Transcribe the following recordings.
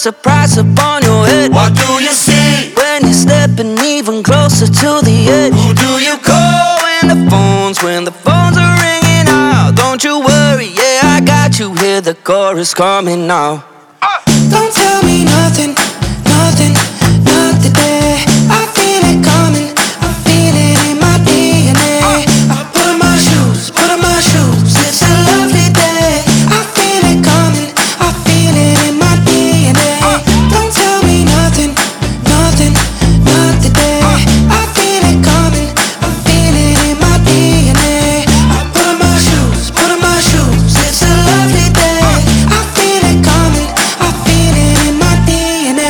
a price upon your head. What do you see when you're stepping even closer to the edge? Who do you call When the phones are ringing out, don't you worry, yeah, I got you here. The chorus coming now. Don't tell me nothing, nothing, not today. I feel it coming, I feel it in my DNA. I put on my shoes, it's a lovely day. I feel it coming, I feel it in my DNA. Don't tell me nothing, nothing, not today. I feel it coming, I feel it in my DNA. I put on my shoes, it's a lovely day. I feel it coming, I feel it in my DNA.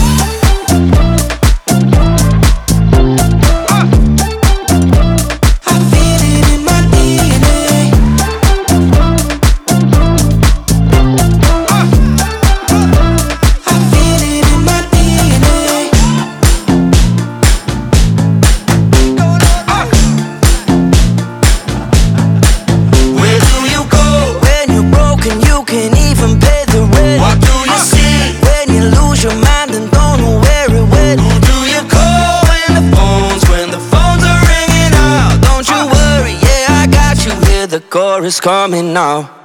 I feel it in my DNA. I feel it in my DNA. Where do you go When you're broken, you can't even pay the rent. What do you see When you lose your mind and don't know where it went. Who do you call When the phones are ringing out, don't you worry, yeah, I got you here. The chorus coming now.